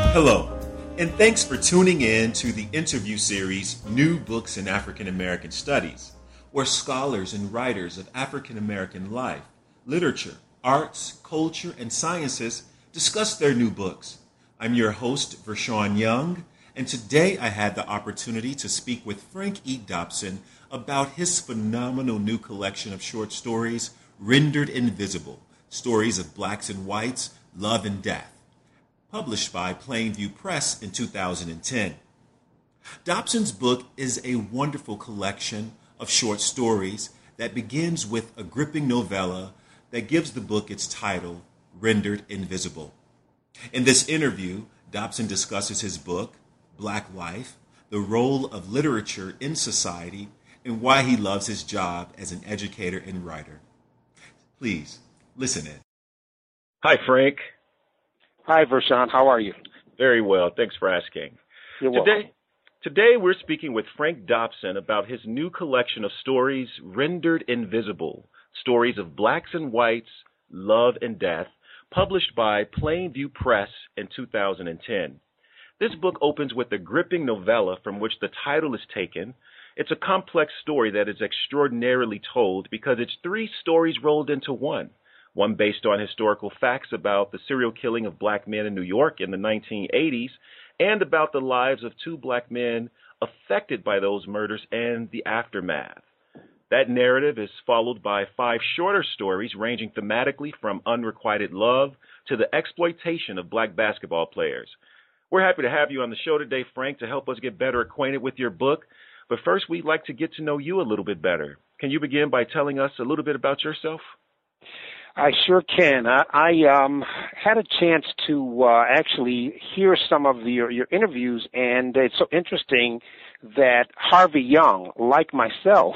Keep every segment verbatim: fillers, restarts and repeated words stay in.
Hello, and thanks for tuning in to the interview series New Books in African American Studies, where scholars and writers of African American life, literature, arts, culture, and sciences discuss their new books. I'm your host, Vershawn Young, and today I had the opportunity to speak with Frank E. Dobson about his phenomenal new collection of short stories, Rendered Invisible, Stories of Blacks and Whites, Love and Death, published by Plainview Press in two thousand ten. Dobson's book is a wonderful collection of short stories that begins with a gripping novella that gives the book its title, Rendered Invisible. In this interview, Dobson discusses his book, Black Life, the role of literature in society, and why he loves his job as an educator and writer. Please, listen in. Hi, Frank. Hi, Vershawn. How are you? Very well. Thanks for asking. You're today, welcome. Today, we're speaking with Frank Dobson about his new collection of stories, Rendered Invisible, Stories of Blacks and Whites, Love and Death, published by Plainview Press in two thousand ten. This book opens with a gripping novella from which the title is taken. It's a complex story that is extraordinarily told because it's three stories rolled into one. One based on historical facts about the serial killing of black men in New York in the nineteen eighties, and about the lives of two black men affected by those murders and the aftermath. That narrative is followed by five shorter stories ranging thematically from unrequited love to the exploitation of black basketball players. We're happy to have you on the show today, Frank, to help us get better acquainted with your book. But first, we'd like to get to know you a little bit better. Can you begin by telling us a little bit about yourself? I sure can. I, I um, had a chance to uh, actually hear some of the, your, your interviews, and it's so interesting that Harvey Young, like myself,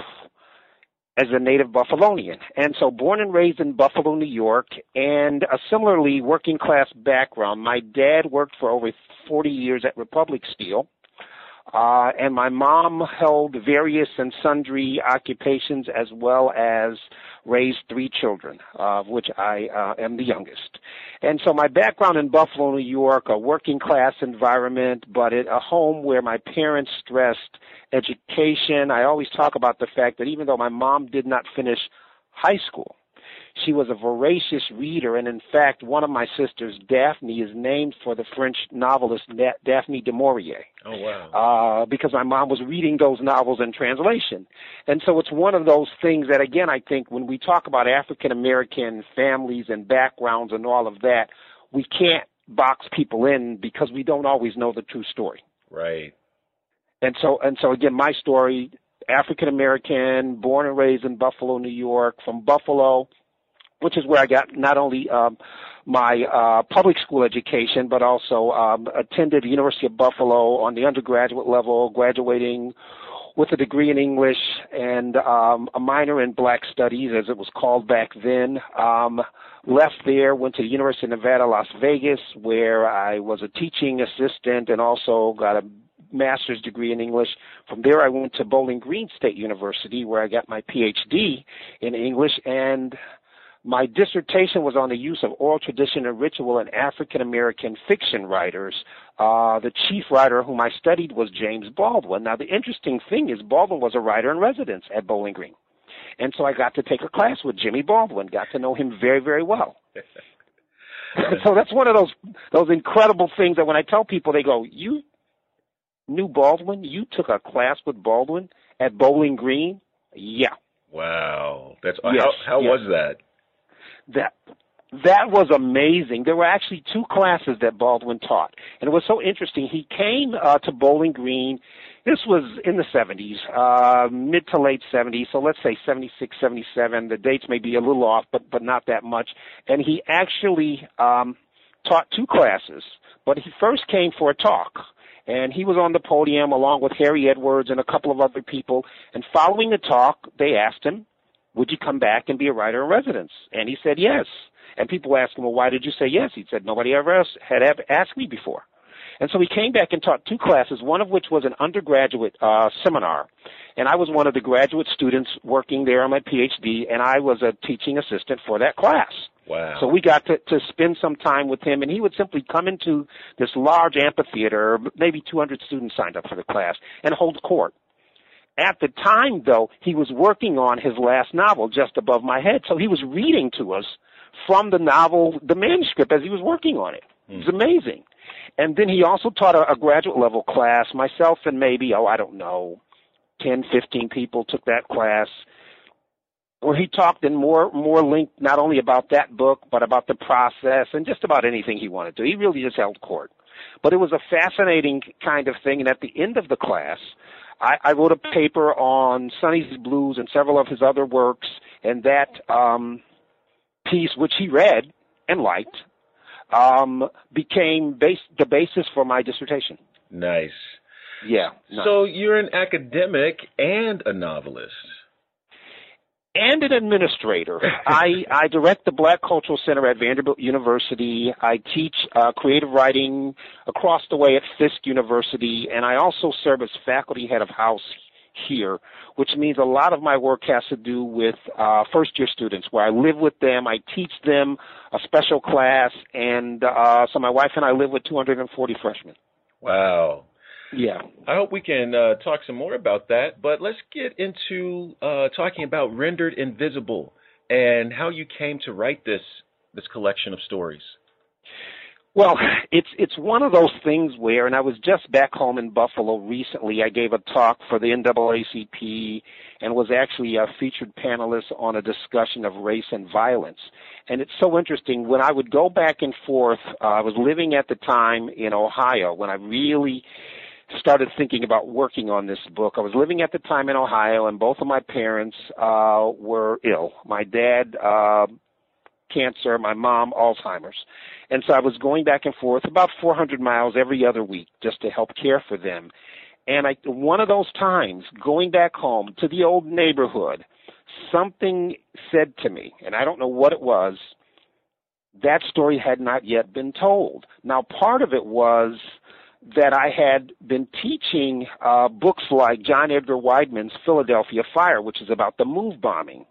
as a native Buffalonian, and so born and raised in Buffalo, New York, and a similarly working class background. My dad worked for over forty years at Republic Steel. Uh, and my mom held various and sundry occupations as well as raised three children, uh, of which I uh, am the youngest. And so my background in Buffalo, New York, a working class environment, but it, a home where my parents stressed education. I always talk about the fact that even though my mom did not finish high school, she was a voracious reader, and in fact, one of my sisters, Daphne, is named for the French novelist Daphne du Maurier. Oh, wow. Uh, because my mom was reading those novels in translation. And so it's one of those things that, again, I think when we talk about African-American families and backgrounds and all of that, we can't box people in because we don't always know the true story. Right. And so, and so again, my story, African-American, born and raised in Buffalo, New York, from Buffalo, which is where I got not only um, my uh, public school education, but also um, attended the University of Buffalo on the undergraduate level, graduating with a degree in English and um, a minor in Black Studies, as it was called back then. Um, left there, went to the University of Nevada, Las Vegas, where I was a teaching assistant and also got a master's degree in English. From there, I went to Bowling Green State University, where I got my P H D in English, and my dissertation was on the use of oral tradition and ritual in African-American fiction writers. Uh, the chief writer whom I studied was James Baldwin. Now, the interesting thing is Baldwin was a writer in residence at Bowling Green. And so I got to take a class with Jimmy Baldwin, got to know him very, very well. So that's one of those those incredible things that when I tell people, they go, you knew Baldwin? You took a class with Baldwin at Bowling Green? Yeah. Wow. That's yes, How, how yes. was that? That that was amazing. There were actually two classes that Baldwin taught, and it was so interesting. He came uh, to Bowling Green. This was in the seventies, uh, mid to late seventies, so let's say seventy-six, seventy-seven. The dates may be a little off, but but not that much. And he actually um, taught two classes, but he first came for a talk. And he was on the podium along with Harry Edwards and a couple of other people. And following the talk, they asked him, would you come back and be a writer in residence? And he said yes. And people asked him, well, why did you say yes? He said, nobody ever else had asked me before. And so he came back and taught two classes, one of which was an undergraduate uh, seminar. And I was one of the graduate students working there on my P H D, and I was a teaching assistant for that class. Wow. So we got to, to spend some time with him, and he would simply come into this large amphitheater, maybe two hundred students signed up for the class, and hold court. At the time, though, he was working on his last novel just above my head, so he was reading to us from the novel, the manuscript, as he was working on it. Mm. It was amazing. And then he also taught a, a graduate level class. Myself and maybe, oh, I don't know, ten, fifteen people took that class, where he talked in more more length not only about that book, but about the process and just about anything he wanted to. He really just held court. But it was a fascinating kind of thing, and at the end of the class, I, I wrote a paper on Sonny's Blues and several of his other works, and that um, piece, which he read and liked, um, became base, the basis for my dissertation. Nice. Yeah. Nice. So you're an academic and a novelist. And an administrator. I, I direct the Black Cultural Center at Vanderbilt University. I teach uh, creative writing across the way at Fisk University, and I also serve as faculty head of house here, which means a lot of my work has to do with uh, first-year students, where I live with them, I teach them a special class, and uh, so my wife and I live with two hundred forty freshmen. Wow. Yeah. I hope we can uh, talk some more about that, but let's get into uh, talking about Rendered Invisible and how you came to write this this collection of stories. Well, it's it's one of those things where, and I was just back home in Buffalo recently. I gave a talk for the N double A C P and was actually a featured panelist on a discussion of race and violence. And it's so interesting. When I would go back and forth, uh, I was living at the time in Ohio when I really started thinking about working on this book. I was living at the time in Ohio, and both of my parents uh, were ill. My dad, uh, cancer, my mom, Alzheimer's. And so I was going back and forth about four hundred miles every other week just to help care for them. And I, one of those times, going back home to the old neighborhood, something said to me, and I don't know what it was, that story had not yet been told. Now, part of it was that I had been teaching uh, books like John Edgar Wideman's Philadelphia Fire, which is about the MOVE bombing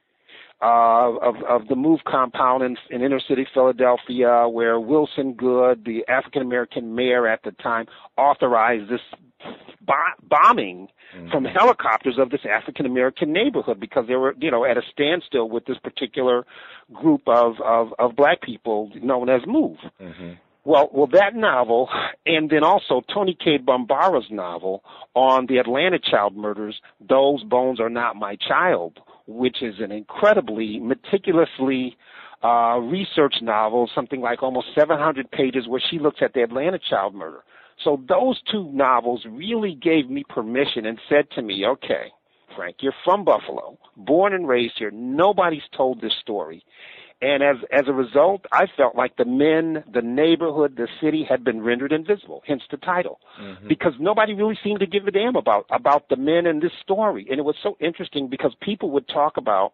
uh, of, of the MOVE compound in, in inner city Philadelphia, where Wilson Good, the African-American mayor at the time, authorized this bo- bombing mm-hmm. from helicopters of this African-American neighborhood because they were, you know, at a standstill with this particular group of, of, of black people known as MOVE. Mm-hmm. Well, well, that novel, and then also Toni Cade Bambara's novel on the Atlanta child murders, Those Bones Are Not My Child, which is an incredibly meticulously uh, researched novel, something like almost seven hundred pages, where she looks at the Atlanta child murder. So those two novels really gave me permission and said to me, okay, Frank, you're from Buffalo, born and raised here. Nobody's told this story. And as as a result, I felt like the men, the neighborhood, the city had been rendered invisible, hence the title, mm-hmm. because nobody really seemed to give a damn about, about the men in this story. And it was so interesting because people would talk about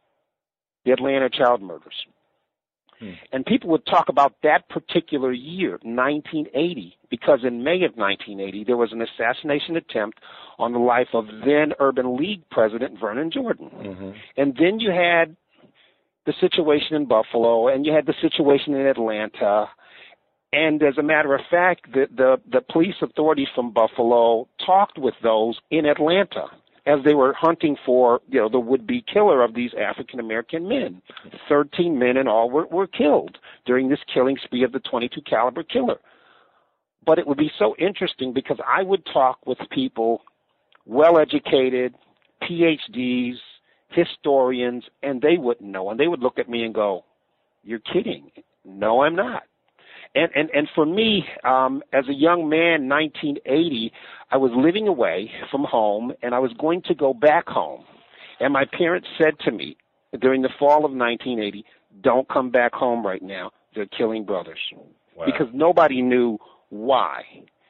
the Atlanta child murders. Hmm. And people would talk about that particular year, nineteen eighty, because in May of nineteen eighty, there was an assassination attempt on the life of then Urban League president Vernon Jordan. Mm-hmm. And then you had the situation in Buffalo, and you had the situation in Atlanta. And as a matter of fact, the, the, the police authorities from Buffalo talked with those in Atlanta as they were hunting for, you know, the would-be killer of these African-American men. Thirteen men in all were, were killed during this killing spree of the twenty-two caliber killer. But it would be so interesting because I would talk with people, well-educated, P H Ds, historians, and they wouldn't know. And they would look at me and go, you're kidding. No, I'm not. And and, and for me, um, as a young man, nineteen eighty, I was living away from home, and I was going to go back home. And my parents said to me during the fall of nineteen eighty, don't come back home right now. They're killing brothers. Wow. Because nobody knew why.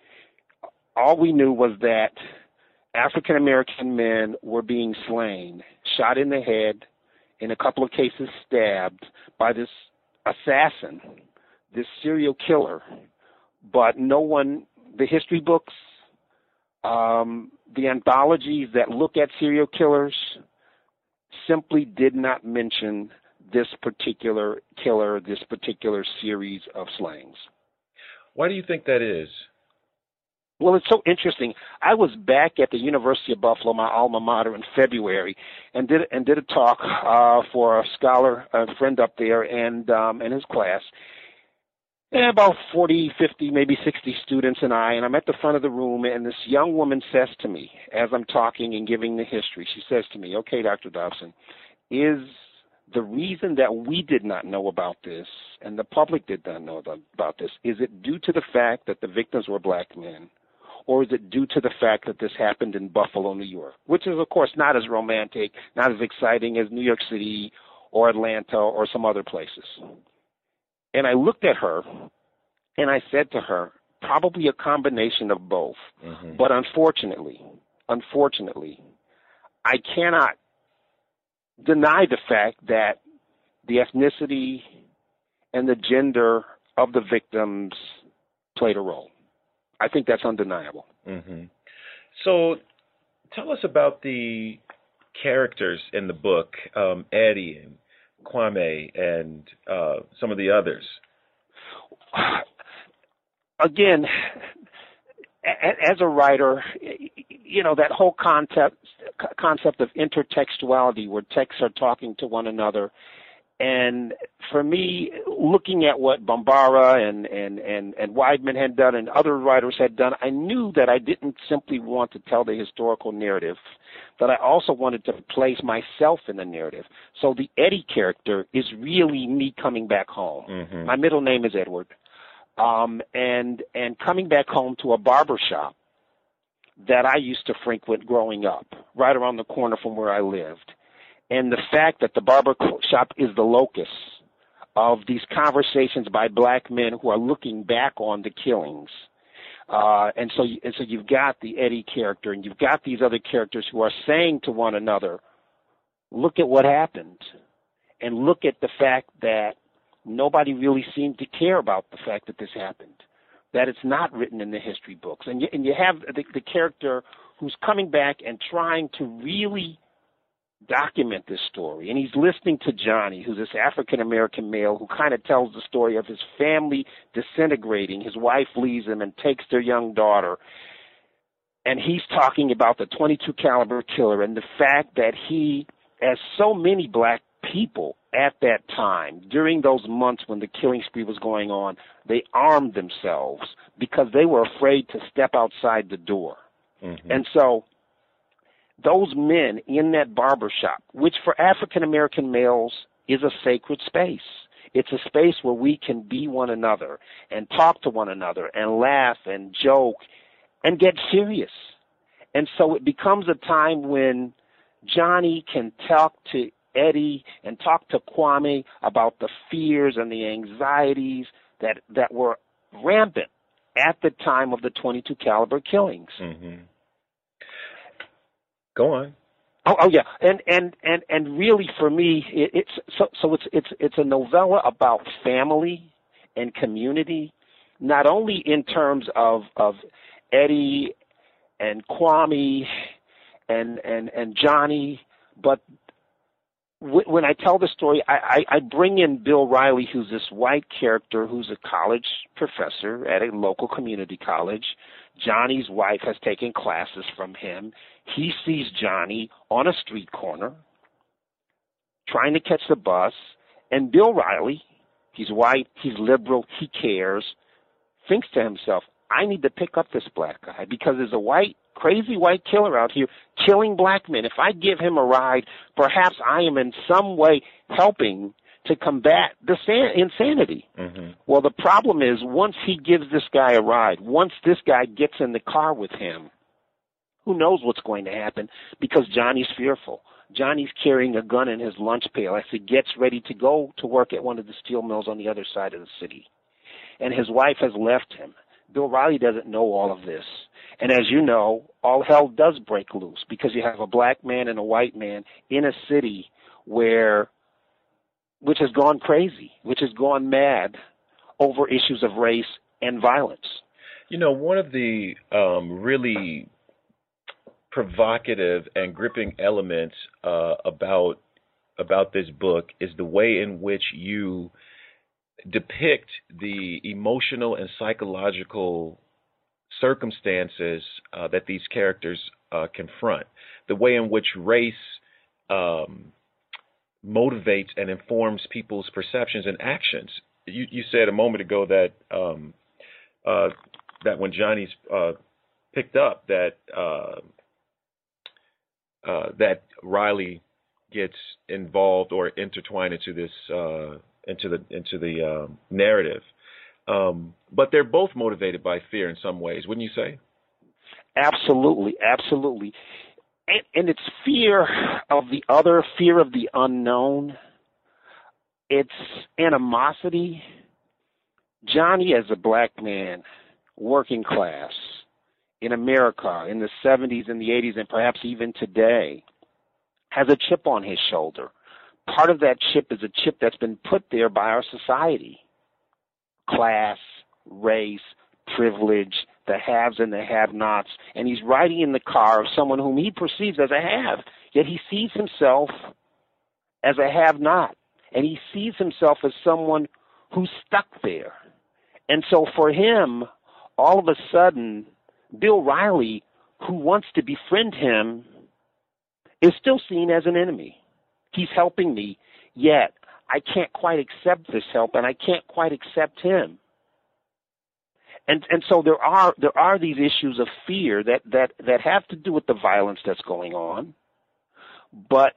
All we knew was that African-American men were being slain, shot in the head, in a couple of cases stabbed by this assassin, this serial killer. But no one, the history books, um, the anthologies that look at serial killers simply did not mention this particular killer, this particular series of slayings. Why do you think that is? Well, it's so interesting. I was back at the University of Buffalo, my alma mater, in February, and did and did a talk uh, for a scholar, a friend up there, and um, and his class. And about forty, fifty, maybe sixty students and I, and I'm at the front of the room, and this young woman says to me, as I'm talking and giving the history, she says to me, "Okay, Doctor Dobson, is the reason that we did not know about this and the public did not know about this, is it due to the fact that the victims were black men? Or is it due to the fact that this happened in Buffalo, New York?" Which is, of course, not as romantic, not as exciting as New York City or Atlanta or some other places. And I looked at her, and I said to her, probably a combination of both. Mm-hmm. But unfortunately, unfortunately, I cannot deny the fact that the ethnicity and the gender of the victims played a role. I think that's undeniable. Mm-hmm. So tell us about the characters in the book, um, Eddie and Kwame and uh, some of the others. Again, as a writer, you know, that whole concept concept of intertextuality, where texts are talking to one another. And for me, looking at what Bambara and, and, and, and Weidman had done and other writers had done, I knew that I didn't simply want to tell the historical narrative, that I also wanted to place myself in the narrative. So the Eddie character is really me coming back home. Mm-hmm. My middle name is Edward. Um, and, and coming back home to a barber shop that I used to frequent growing up, right around the corner from where I lived. And the fact that the barber shop is the locus of these conversations by black men who are looking back on the killings. Uh, and so and so you've got the Eddie character, and you've got these other characters who are saying to one another, look at what happened, and look at the fact that nobody really seemed to care about the fact that this happened, that it's not written in the history books. And you, and you have the, the character who's coming back and trying to really document this story, and he's listening to Johnny, who's this African-American male who kind of tells the story of his family disintegrating. His wife leaves him and takes their young daughter, and he's talking about the twenty-two caliber killer and the fact that he, as so many black people at that time, during those months when the killing spree was going on, they armed themselves because they were afraid to step outside the door. Mm-hmm. And so those men in that barber shop, which for African-American males is a sacred space. It's a space where we can be one another and talk to one another and laugh and joke and get serious. And so it becomes a time when Johnny can talk to Eddie and talk to Kwame about the fears and the anxieties that, that were rampant at the time of the twenty-two caliber killings. Mm-hmm. Go on. Oh, oh yeah, and and and and really, for me, it, it's so so it's it's it's a novella about family and community, not only in terms of of Eddie and Kwame and and and Johnny, but w- when I tell the story, I, I I bring in Bill Riley, who's this white character who's a college professor at a local community college. Johnny's wife has taken classes from him. He sees Johnny on a street corner trying to catch the bus, and Bill Riley, he's white, he's liberal, he cares, thinks to himself, I need to pick up this black guy because there's a white, crazy white killer out here killing black men. If I give him a ride, perhaps I am in some way helping to combat the san- insanity. Mm-hmm. Well, the problem is once he gives this guy a ride, once this guy gets in the car with him, who knows what's going to happen because Johnny's fearful. Johnny's carrying a gun in his lunch pail as he gets ready to go to work at one of the steel mills on the other side of the city. And his wife has left him. Bill Riley doesn't know all of this. And as you know, all hell does break loose because you have a black man and a white man in a city where which has gone crazy, which has gone mad over issues of race and violence. You know, one of the um, really provocative and gripping elements uh, about about this book is the way in which you depict the emotional and psychological circumstances uh, that these characters uh, confront, the way in which race um, motivates and informs people's perceptions and actions. You, you said a moment ago that um, uh, that when Johnny's uh, picked up, that uh, uh, that Riley gets involved or intertwined into this uh, into the into the uh, narrative. Um, but they're both motivated by fear in some ways, wouldn't you say? Absolutely, absolutely. And, and it's fear of the other, fear of the unknown. It's animosity. Johnny, as a black man, working class, in America, in the seventies and the eighties, and perhaps even today, has a chip on his shoulder. Part of that chip is a chip that's been put there by our society. Class, race, privilege, the haves and the have-nots. And he's riding in the car of someone whom he perceives as a have, yet he sees himself as a have-not. And he sees himself as someone who's stuck there. And so for him, all of a sudden, Bill Riley, who wants to befriend him, is still seen as an enemy. He's helping me, yet I can't quite accept this help, and I can't quite accept him. And and so there are there are these issues of fear that, that, that have to do with the violence that's going on, but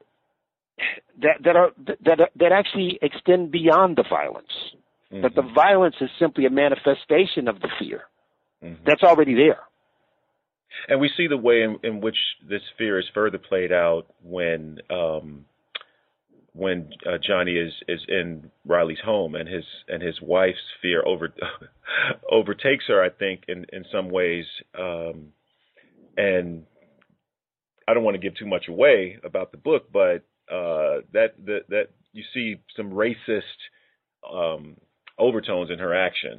that that are that that actually extend beyond the violence. Mm-hmm. That the violence is simply a manifestation of the fear mm-hmm. that's already there. And we see the way in, in which this fear is further played out when um, when uh, Johnny is, is in Riley's home, and his and his wife's fear over overtakes her, I think, in, in some ways. Um, and I don't want to give too much away about the book, but uh, that, that that you see some racist um, overtones in her actions.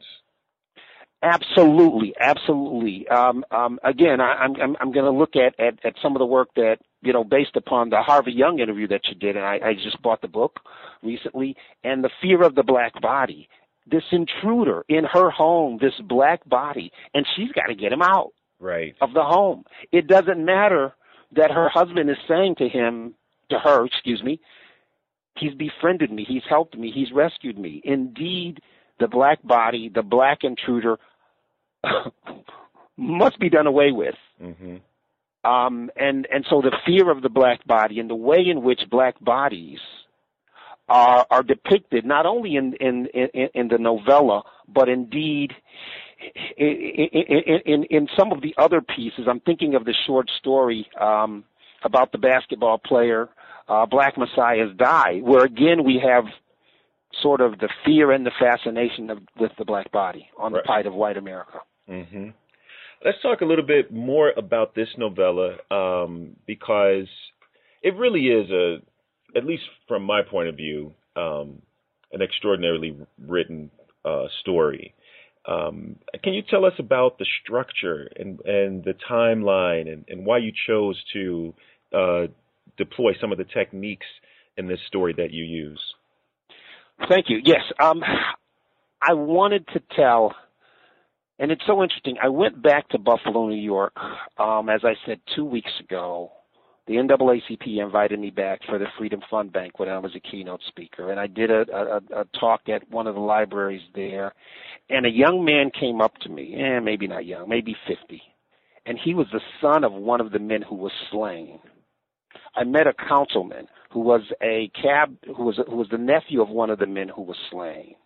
Absolutely, absolutely. Um, um, again, I, I'm I'm, I'm going to look at, at, at some of the work that, you know, based upon the Harvey Young interview that you did, and I, I just bought the book recently, and the fear of the black body. This intruder in her home, this black body, and she's got to get him out right. of the home. It doesn't matter that her husband is saying to him, to her, excuse me, he's befriended me, he's helped me, he's rescued me. Indeed, the black body, the black intruder, must be done away with. Mm-hmm. Um, and, and so the fear of the black body and the way in which black bodies are, are depicted, not only in, in, in, in the novella, but indeed in, in, in, in some of the other pieces. I'm thinking of the short story um, about the basketball player, uh, Black Messiah's Die, where again we have sort of the fear and the fascination of, with the black body on right. the plight of white America. Mm-hmm. Let's talk a little bit more about this novella, um, because it really is a, at least from my point of view, um, an extraordinarily written uh, story. Um, can you tell us about the structure and, and the timeline and, and why you chose to uh, deploy some of the techniques in this story that you use? Thank you. Yes, um, I wanted to tell, and it's so interesting. I went back to Buffalo, New York, um, as I said, two weeks ago. The N double A C P invited me back for the Freedom Fund Banquet when I was a keynote speaker, and I did a, a, a talk at one of the libraries there, and a young man came up to me, eh, maybe not young, maybe fifty, and he was the son of one of the men who was slain. I met a councilman who was a cab, who was who was the nephew of one of the men who was slain.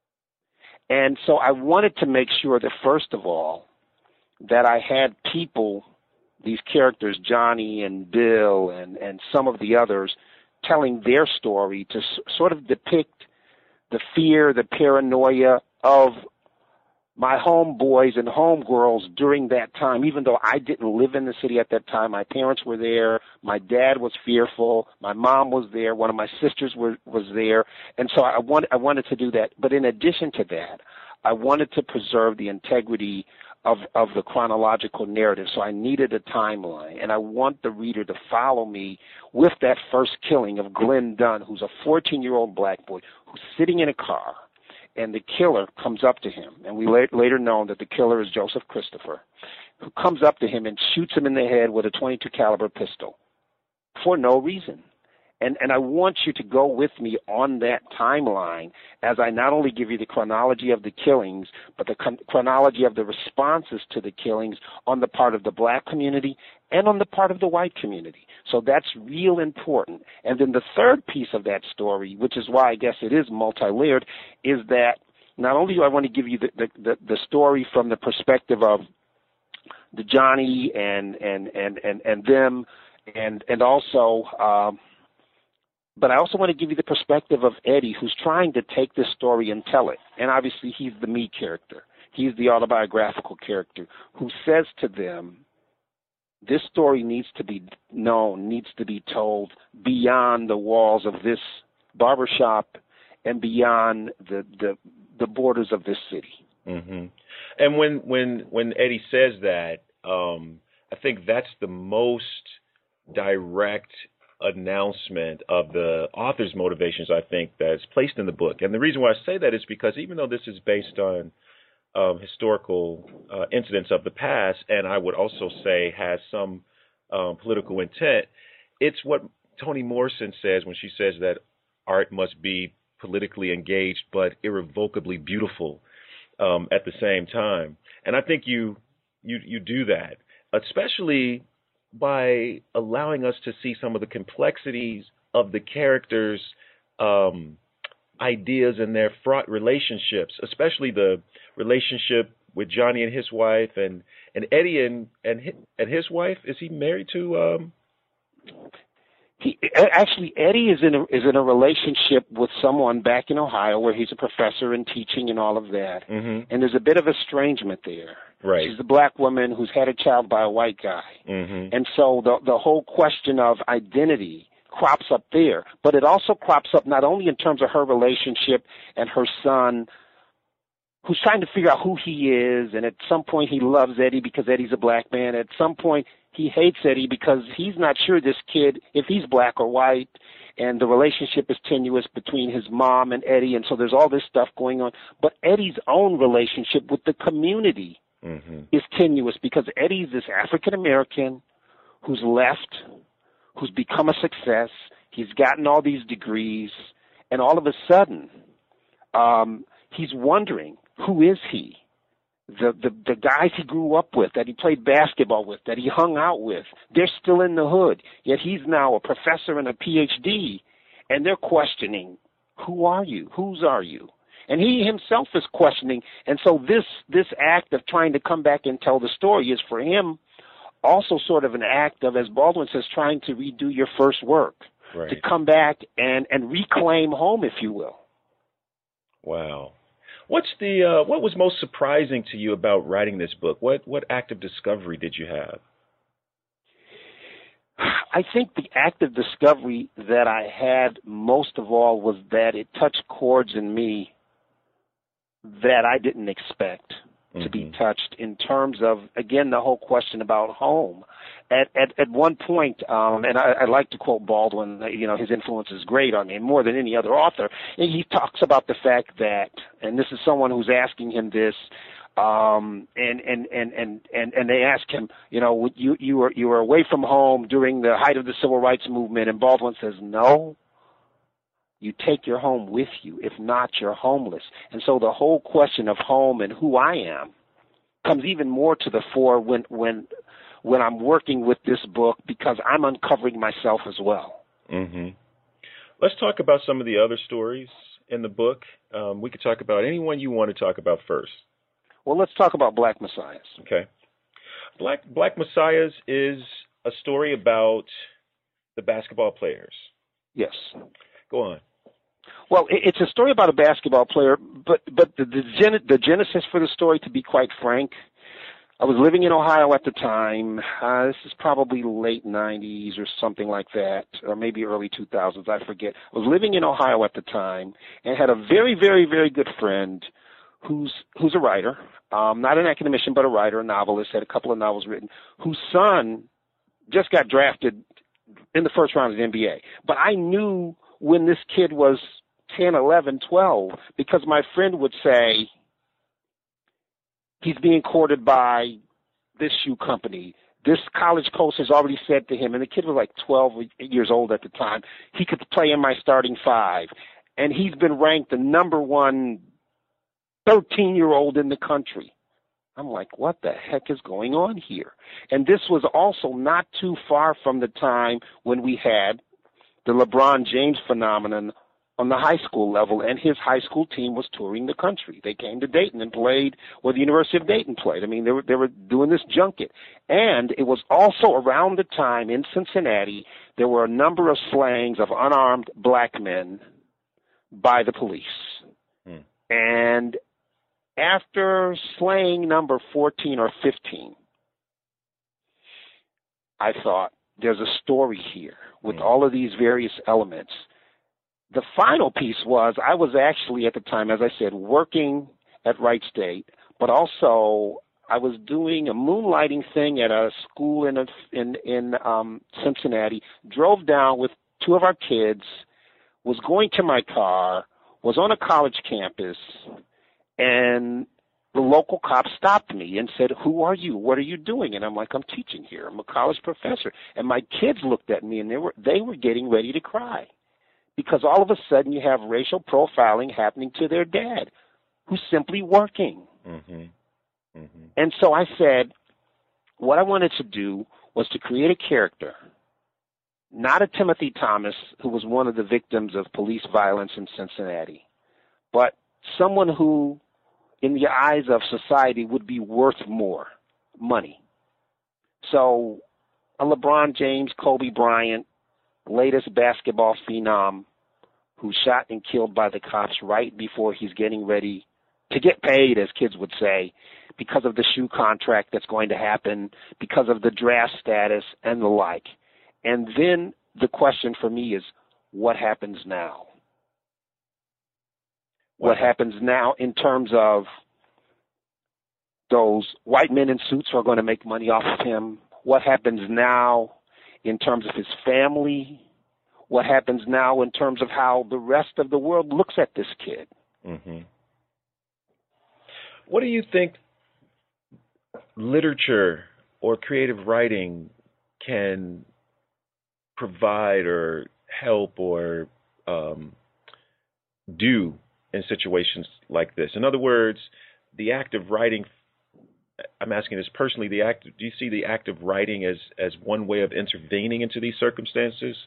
And so I wanted to make sure that, first of all, that I had people, these characters, Johnny and Bill and, and some of the others, telling their story to s- sort of depict the fear, the paranoia of my homeboys and homegirls during that time. Even though I didn't live in the city at that time, my parents were there, my dad was fearful, my mom was there, one of my sisters were, was there, and so I wanted, I wanted to do that. But in addition to that, I wanted to preserve the integrity of, of the chronological narrative, so I needed a timeline, and I want the reader to follow me with that first killing of Glenn Dunn, who's a fourteen-year-old black boy who's sitting in a car, and the killer comes up to him, and we la- later know that the killer is Joseph Christopher, who comes up to him and shoots him in the head with a twenty-two caliber pistol for no reason. And and I want you to go with me on that timeline as I not only give you the chronology of the killings, but the con- chronology of the responses to the killings on the part of the black community and on the part of the white community. So that's real important. And then the third piece of that story, which is why I guess it is multi-layered, is that not only do I want to give you the, the, the, the story from the perspective of the Johnny and and, and, and, and them, and, and also... Um, But I also want to give you the perspective of Eddie, who's trying to take this story and tell it. And obviously he's the me character. He's the autobiographical character who says to them, this story needs to be known, needs to be told beyond the walls of this barbershop and beyond the the, the borders of this city. Mm-hmm. And when, when, when Eddie says that, um, I think that's the most direct announcement of the author's motivations, I think, that's placed in the book. And the reason why I say that is because even though this is based on um, historical uh, incidents of the past, and I would also say has some um, political intent, it's what Toni Morrison says when she says that art must be politically engaged but irrevocably beautiful um, at the same time. And I think you you you do that, especially by allowing us to see some of the complexities of the characters' um, ideas and their fraught relationships, especially the relationship with Johnny and his wife, and, and Eddie and and his, and his wife. Is he married to? Um... He actually Eddie is in a is in a relationship with someone back in Ohio where he's a professor and teaching and all of that, mm-hmm. and there's a bit of estrangement there. Right. She's a black woman who's had a child by a white guy. Mm-hmm. And so the the whole question of identity crops up there. But it also crops up not only in terms of her relationship and her son, who's trying to figure out who he is, and at some point he loves Eddie because Eddie's a black man. At some point he hates Eddie because he's not sure this kid, if he's black or white, and the relationship is tenuous between his mom and Eddie, and so there's all this stuff going on. But Eddie's own relationship with the community mm-hmm. is tenuous because Eddie's this African-American who's left, who's become a success, he's gotten all these degrees, and all of a sudden um, he's wondering, who is he? The, the the guys he grew up with, that he played basketball with, that he hung out with, they're still in the hood, yet he's now a professor and a P H D, and they're questioning, who are you? Whose are you? And he himself is questioning, and so this this act of trying to come back and tell the story is for him also sort of an act of, as Baldwin says, trying to redo your first work, right. to come back and, and reclaim home, if you will. Wow. What's the uh, what was most surprising to you about writing this book? What what act of discovery did you have? I think the act of discovery that I had most of all was that it touched chords in me that I didn't expect mm-hmm. to be touched, in terms of, again, the whole question about home. At at, at one point, um, and I, I like to quote Baldwin, you know, his influence is great on me, more than any other author. And he talks about the fact that, and this is someone who's asking him this, um, and, and, and, and, and, and they ask him, you know, you, you were, you were away from home during the height of the civil rights movement, and Baldwin says, no, you take your home with you. If not, you're homeless. And so the whole question of home and who I am comes even more to the fore when, when, when I'm working with this book, because I'm uncovering myself as well. Mm-hmm. Let's talk about some of the other stories in the book. Um, we could talk about anyone you want to talk about first. Well, let's talk about Black Messiahs. Okay. Black Black Messiahs is a story about the basketball players. Yes. Go on. Well, it's a story about a basketball player, but but the the, gen- the genesis for the story, to be quite frank, I was living in Ohio at the time. Uh, this is probably late nineties or something like that, or maybe early two thousands, I forget. I was living in Ohio at the time and had a very, very, very good friend who's who's a writer, um, not an academician, but a writer, a novelist, had a couple of novels written, whose son just got drafted in the first round of the N B A. But I knew when this kid was ten, eleven, twelve, because my friend would say, he's being courted by this shoe company. This college coach has already said to him, and the kid was like twelve years old at the time, he could play in my starting five. And he's been ranked the number one thirteen-year-old in the country. I'm like, what the heck is going on here? And this was also not too far from the time when we had the LeBron James phenomenon on the high school level, and his high school team was touring the country. They came to Dayton and played where the University of Dayton played. I mean, they were they were doing this junket. And it was also around the time in Cincinnati, there were a number of slayings of unarmed black men by the police. Hmm. And after slaying number fourteen or fifteen, I thought, there's a story here with hmm. all of these various elements. The final piece was I was actually at the time, as I said, working at Wright State, but also I was doing a moonlighting thing at a school in a, in in um, Cincinnati. Drove down with two of our kids, was going to my car, was on a college campus, and the local cop stopped me and said, "Who are you? What are you doing?" And I'm like, "I'm teaching here. I'm a college professor." And my kids looked at me and they were they were getting ready to cry. Because all of a sudden you have racial profiling happening to their dad, who's simply working. Mm-hmm. Mm-hmm. And so I said, what I wanted to do was to create a character, not a Timothy Thomas, who was one of the victims of police violence in Cincinnati, but someone who, in the eyes of society, would be worth more money. So a LeBron James, Kobe Bryant, latest basketball phenom who's shot and killed by the cops right before he's getting ready to get paid, as kids would say, because of the shoe contract that's going to happen, because of the draft status and the like. And then the question for me is, what happens now? What happens now in terms of those white men in suits who are going to make money off of him? What happens now in terms of his family? What happens now in terms of how the rest of the world looks at this kid? Mm-hmm. What do you think literature or creative writing can provide or help or um, do in situations like this? In other words, the act of writing, I'm asking this personally, the act, do you see the act of writing as, as one way of intervening into these circumstances?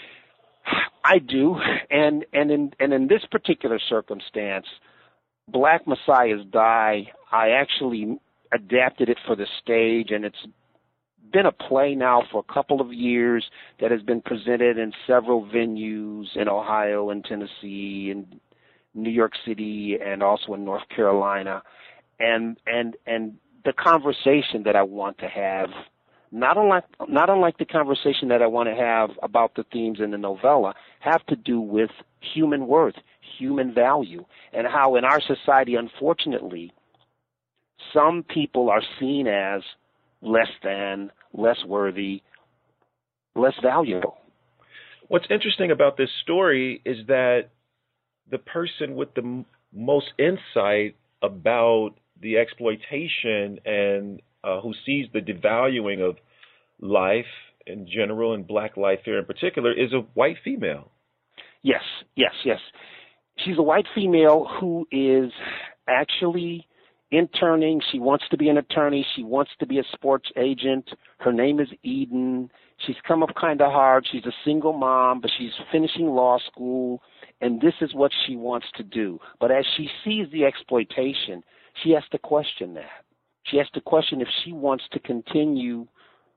I do, and and in and in this particular circumstance, Black Messiah's Die, I actually adapted it for the stage, and it's been a play now for a couple of years that has been presented in several venues in Ohio and Tennessee and New York City and also in North Carolina, and and and the conversation that I want to have, not unlike not unlike the conversation that I want to have about the themes in the novella, have to do with human worth, human value, and how in our society, unfortunately, some people are seen as less than, less worthy, less valuable. What's interesting about this story is that the person with the m- most insight about the exploitation and uh, who sees the devaluing of life in general and Black life here in particular is a white female. Yes, yes, yes. She's a white female who is actually interning. She wants to be an attorney. She wants to be a sports agent. Her name is Eden. She's come up kind of hard. She's a single mom, but she's finishing law school, and this is what she wants to do. But as she sees the exploitation, she has to question that. She has to question if she wants to continue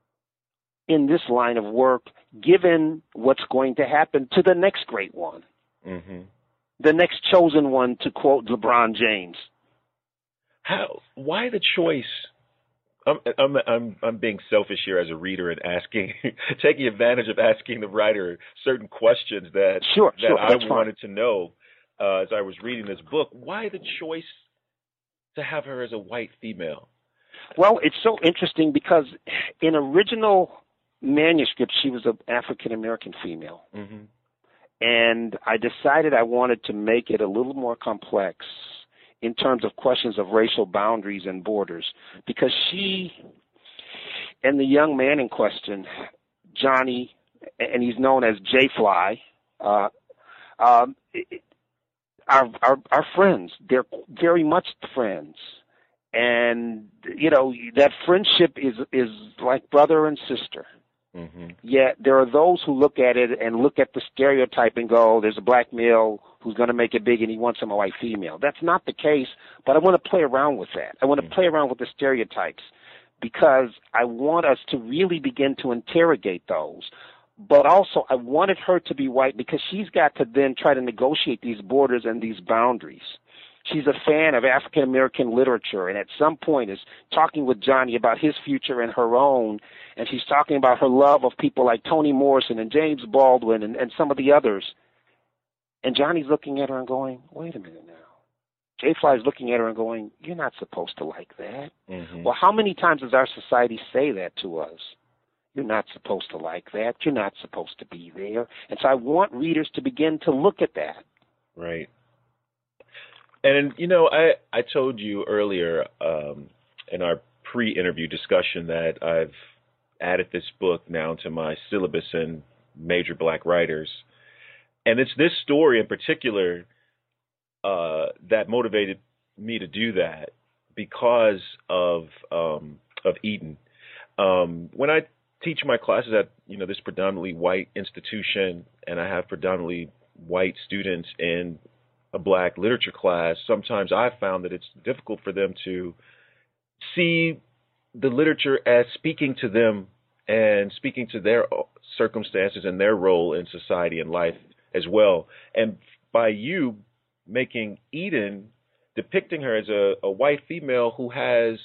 in this line of work, given what's going to happen to the next great one, mm-hmm. the next chosen one, to quote LeBron James. How? Why the choice? I'm I'm I'm I'm being selfish here as a reader and asking, taking advantage of asking the writer certain questions that sure, that sure, I fine. wanted to know uh, as I was reading this book. Why the choice to have her as a white female? Well, it's so interesting because in original manuscript, she was an African-American female. Mm-hmm. And I decided I wanted to make it a little more complex in terms of questions of racial boundaries and borders, because she and the young man in question, Johnny, and he's known as J-Fly, uh, um, are, are, are friends. They're very much friends. And, you know, that friendship is, is like brother and sister. Mm-hmm. Yet there are those who look at it and look at the stereotype and go, there's a black male who's going to make it big and he wants him a white female. That's not the case, but I want to play around with that. I want to Mm-hmm. play around with the stereotypes because I want us to really begin to interrogate those. But also I wanted her to be white because she's got to then try to negotiate these borders and these boundaries. She's a fan of African-American literature, and at some point is talking with Johnny about his future and her own, and she's talking about her love of people like Toni Morrison and James Baldwin and, and some of the others. And Johnny's looking at her and going, wait a minute now. J-Fly's looking at her and going, you're not supposed to like that. Mm-hmm. Well, how many times does our society say that to us? You're not supposed to like that. You're not supposed to be there. And so I want readers to begin to look at that. Right. And, you know, I, I told you earlier um, in our pre-interview discussion that I've added this book now to my syllabus in major black writers. And it's this story in particular uh, that motivated me to do that because of um, of Eton. Um, when I teach my classes at, you know, this predominantly white institution, and I have predominantly white students in a black literature class, sometimes I've found that it's difficult for them to see the literature as speaking to them and speaking to their circumstances and their role in society and life as well. And by you making Eden, depicting her as a, a white female who has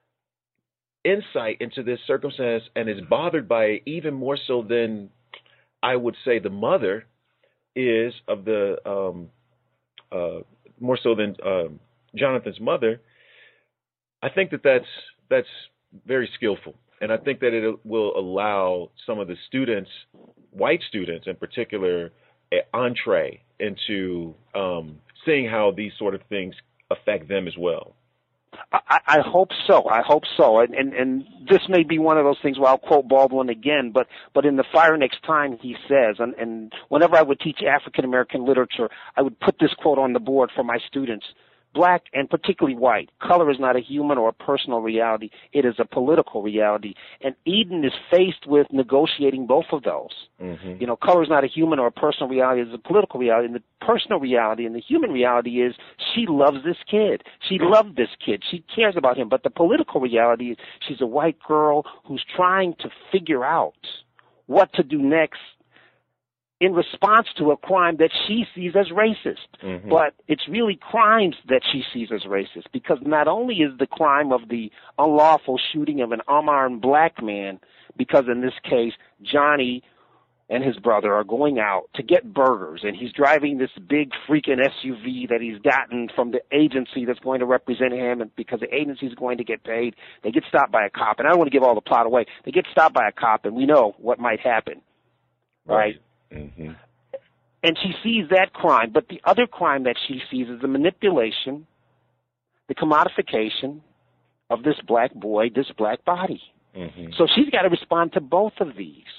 insight into this circumstance and is bothered by it even more so than I would say the mother is of the um, Uh, more so than uh, Jonathan's mother, I think that that's that's very skillful, and I think that it will allow some of the students, white students in particular, an entree into um, seeing how these sort of things affect them as well. I, I hope so. I hope so. And, and and this may be one of those things where I'll quote Baldwin again, but but in The Fire Next Time he says, and, and whenever I would teach African American literature, I would put this quote on the board for my students. Black, and particularly white, color is not a human or a personal reality. It is a political reality. And Eden is faced with negotiating both of those. Mm-hmm. You know, color is not a human or a personal reality. It is a political reality. And the personal reality and the human reality is she loves this kid. She loved this kid. She cares about him. But the political reality is she's a white girl who's trying to figure out what to do next in response to a crime that she sees as racist. Mm-hmm. But it's really crimes that she sees as racist, because not only is the crime of the unlawful shooting of an unarmed black man, because in this case, Johnny and his brother are going out to get burgers, and he's driving this big freaking S U V that he's gotten from the agency that's going to represent him, and because the agency is going to get paid, they get stopped by a cop. And I don't want to give all the plot away. They get stopped by a cop, and we know what might happen, right? Right. Mm-hmm. And she sees that crime, but the other crime that she sees is the manipulation, the commodification of this black boy, this black body. Mm-hmm. So she's got to respond to both of these.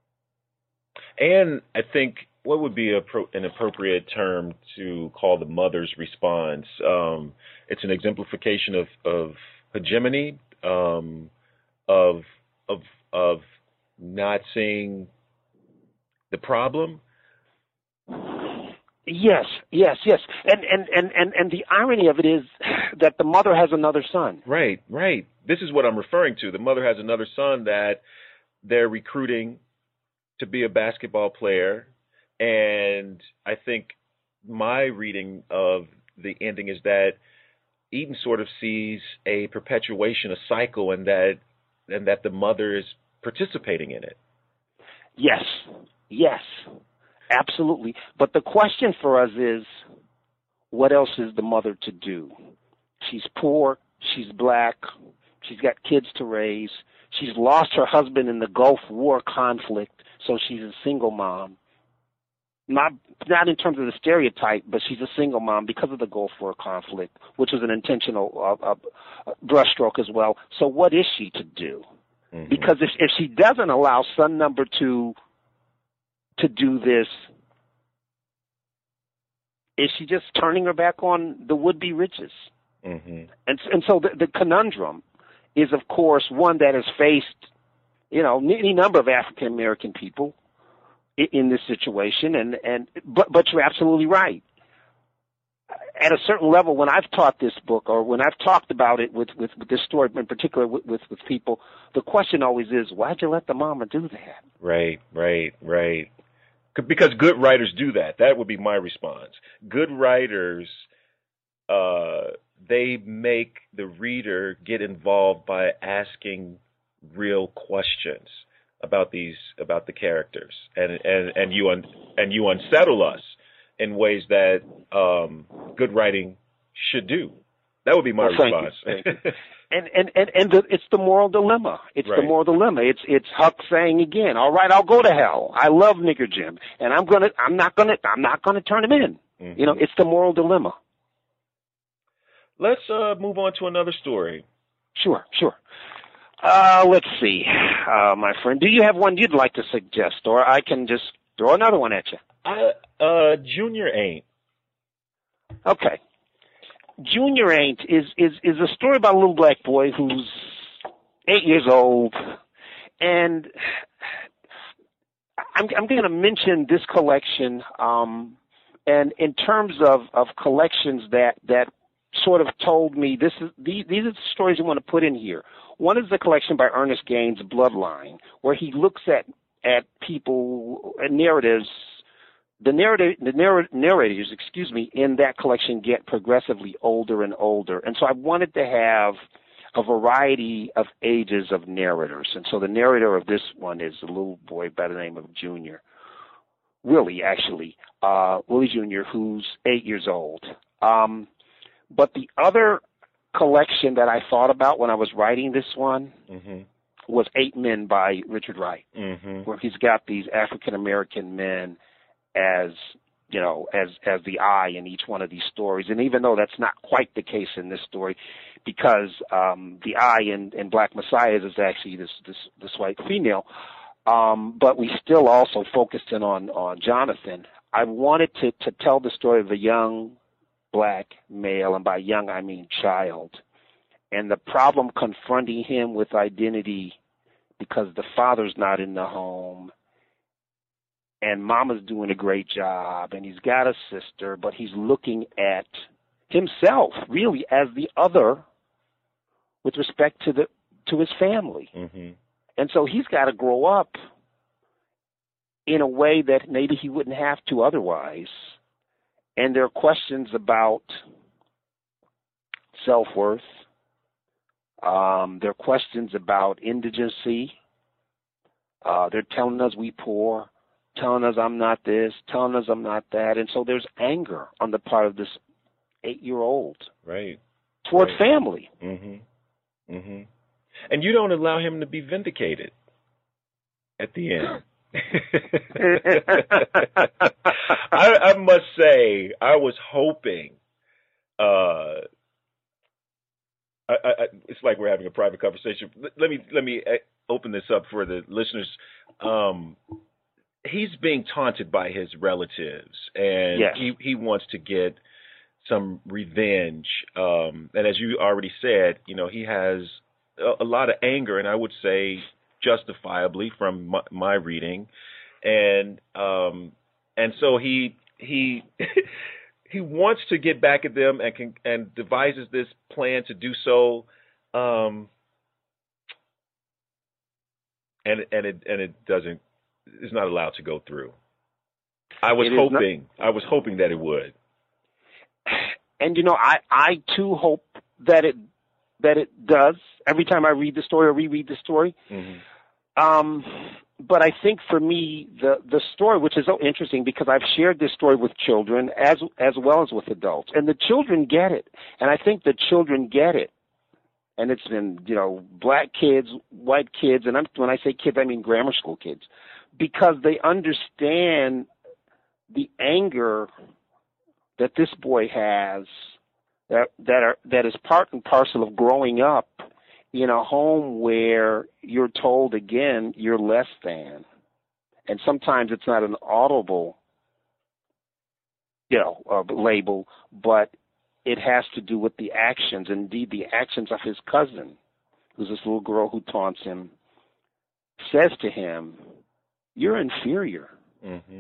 And I think what would be a pro- an appropriate term to call the mother's response? Um, it's an exemplification of, of hegemony, um, of of of not seeing the problem. Yes, yes, yes. And, and, and, and, and the irony of it is that the mother has another son. Right, right. This is what I'm referring to. The mother has another son that they're recruiting to be a basketball player. And I think my reading of the ending is that Eden sort of sees a perpetuation, a cycle, and that and that the mother is participating in it. Yes, yes, absolutely. But the question for us is, what else is the mother to do? She's poor. She's black. She's got kids to raise. She's lost her husband in the Gulf War conflict, so she's a single mom. Not not in terms of the stereotype, but she's a single mom because of the Gulf War conflict, which was an intentional uh, uh, brushstroke as well. So what is she to do? Mm-hmm. Because if if she doesn't allow son number two to do this, is she just turning her back on the would-be riches? Mm-hmm. And and so the, the conundrum is, of course, one that has faced, you know, any number of African American people in, in this situation. And and but but you're absolutely right. At a certain level, when I've taught this book, or when I've talked about it with, with, with this story in particular with, with, with people, the question always is, why'd you let the mama do that? Right, right, right. Because good writers do that. That would be my response. Good writers, uh, they make the reader get involved by asking real questions about these about the characters, and and and you un, and you unsettle us in ways that um, good writing should do. That would be my well, response. Thank you. Thank you. And and and, and the, it's the moral dilemma. It's right. the moral dilemma. It's it's Huck saying again, "All right, I'll go to hell. I love Nigger Jim, and I'm gonna, I'm not gonna, I'm not gonna turn him in." Mm-hmm. You know, it's the moral dilemma. Let's uh, move on to another story. Sure, sure. Uh, let's see, uh, my friend. Do you have one you'd like to suggest, or I can just throw another one at you? I, uh, Junior Ain't. Okay. Junior Ain't is, is, is a story about a little black boy who's eight years old. And I'm, I'm going to mention this collection, um, and in terms of, of collections that, that sort of told me this is, these, these are the stories you want to put in here. One is the collection by Ernest Gaines, Bloodline, where he looks at, at people and narratives. The narrative, the narr- narrators, excuse me, in that collection get progressively older and older. And so I wanted to have a variety of ages of narrators. And so the narrator of this one is a little boy by the name of Junior. Willie, actually. Uh, Willie Junior, who's eight years old. Um, but the other collection that I thought about when I was writing this one mm-hmm. was Eight Men by Richard Wright, mm-hmm. where he's got these African-American men as, you know, as, as the I in each one of these stories. And even though that's not quite the case in this story, because, um, the I in, in Black Messiah is actually this, this, this white female. Um, but we still also focused in on, on Jonathan. I wanted to, to tell the story of a young black male, and by young I mean child, and the problem confronting him with identity because the father's not in the home, and mama's doing a great job, and he's got a sister, but he's looking at himself really as the other with respect to the to his family. Mm-hmm. And so he's got to grow up in a way that maybe he wouldn't have to otherwise. And there are questions about self-worth. Um, there are questions about indigency. Uh, they're telling us we poor, telling us I'm not this, telling us I'm not that. And so there's anger on the part of this eight-year-old. Right. Toward right. family. Mm-hmm. Mm-hmm. And you don't allow him to be vindicated at the end. I, I must say, I was hoping. Uh, I, I, it's like we're having a private conversation. Let, let me let me open this up for the listeners. Um, he's being taunted by his relatives, and yes. he he wants to get some revenge. Um, and as you already said, you know, he has a, a lot of anger, and I would say justifiably from my, my reading, and um, and so he he he wants to get back at them and can, and devises this plan to do so, um, and and it and it doesn't is not allowed to go through. I was hoping not, I was hoping that it would, and you know I I too hope that it that it does. Every time I read the story or reread the story. Mm-hmm. Um, but I think for me, the, the story, which is so interesting because I've shared this story with children as as well as with adults, and the children get it. And I think the children get it. And it's been, you know, black kids, white kids, and I'm, when I say kids, I mean grammar school kids, because they understand the anger that this boy has that that are that is part and parcel of growing up in a home where you're told again you're less than, and sometimes it's not an audible, you know, uh, label, but it has to do with the actions, indeed the actions of his cousin, who's this little girl who taunts him, says to him, "You're inferior." Mm-hmm.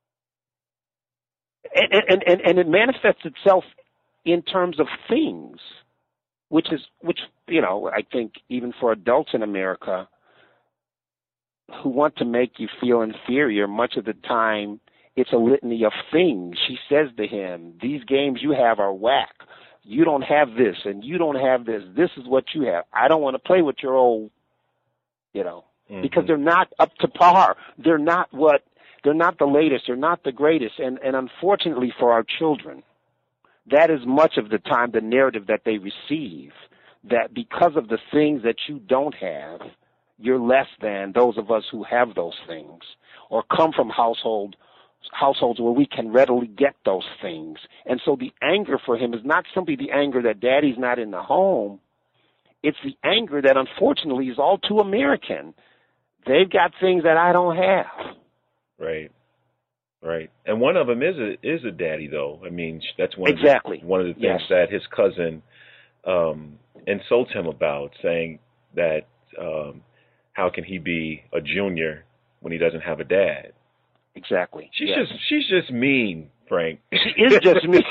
And, and, and, and it manifests itself in terms of things, which is, which, you know, I think even for adults in America who want to make you feel inferior, much of the time it's a litany of things. She says to him, "These games you have are whack. You don't have this, and you don't have this. This is what you have. I don't want to play with your old," you know, mm-hmm. because they're not up to par. They're not what, they're not the latest. They're not the greatest. And, and unfortunately for our children, that is much of the time the narrative that they receive, that because of the things that you don't have, you're less than those of us who have those things or come from household households where we can readily get those things. And so the anger for him is not simply the anger that daddy's not in the home. It's the anger that unfortunately is all too American. They've got things that I don't have. Right. Right. And one of them is a, is a daddy, though. I mean, that's one exactly. of the, one of the things yes. that his cousin um, insults him about, saying that um, how can he be a junior when he doesn't have a dad? Exactly. She's yes. just she's just mean, Frank. She is just mean.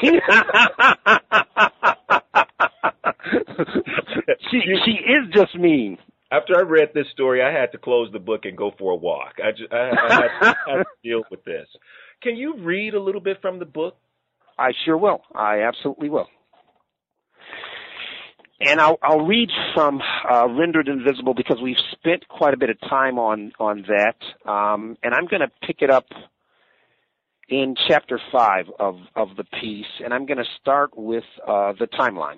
she she is just mean. After I read this story, I had to close the book and go for a walk. I just I, I, had, to, I had to deal with this. Can you read a little bit from the book? I sure will. I absolutely will. And I'll, I'll read from uh, Rendered Invisible because we've spent quite a bit of time on, on that. Um, and I'm going to pick it up in chapter five of, of the piece. And I'm going to start with uh, the timeline.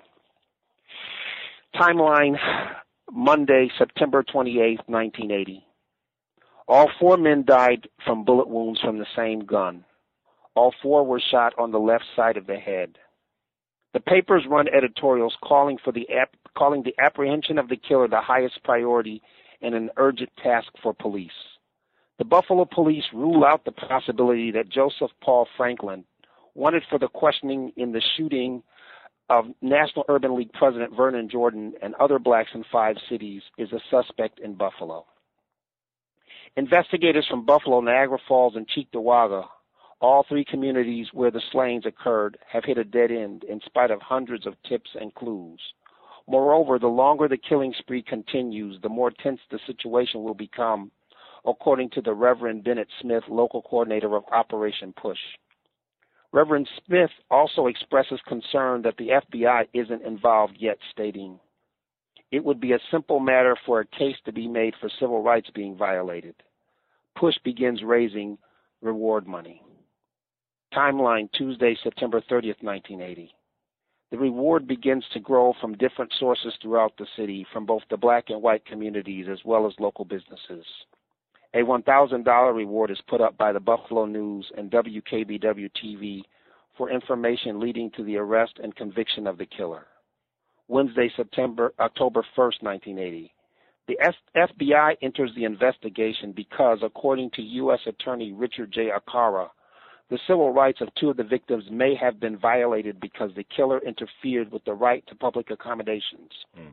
Timeline, Monday, September twenty-eighth, nineteen eighty. All four men died from bullet wounds from the same gun. All four were shot on the left side of the head. The papers run editorials calling for the ap- calling the apprehension of the killer the highest priority and an urgent task for police. The Buffalo police rule out the possibility that Joseph Paul Franklin, wanted for the questioning in the shooting of National Urban League President Vernon Jordan and other blacks in five cities, is a suspect in Buffalo. Investigators from Buffalo, Niagara Falls, and Cheektowaga, all three communities where the slayings occurred, have hit a dead end in spite of hundreds of tips and clues. Moreover, the longer the killing spree continues, the more tense the situation will become, according to the Reverend Bennett Smith, local coordinator of Operation Push. Reverend Smith also expresses concern that the F B I isn't involved yet, stating, "It would be a simple matter for a case to be made for civil rights being violated. Push begins raising reward money." Timeline, Tuesday, September thirtieth, nineteen eighty. The reward begins to grow from different sources throughout the city, from both the black and white communities as well as local businesses. A one thousand dollars reward is put up by the Buffalo News and W K B W T V for information leading to the arrest and conviction of the killer. Wednesday, September, October first, nineteen eighty. The F B I enters the investigation because, according to U S Attorney Richard J. Akara, the civil rights of two of the victims may have been violated because the killer interfered with the right to public accommodations. Mm.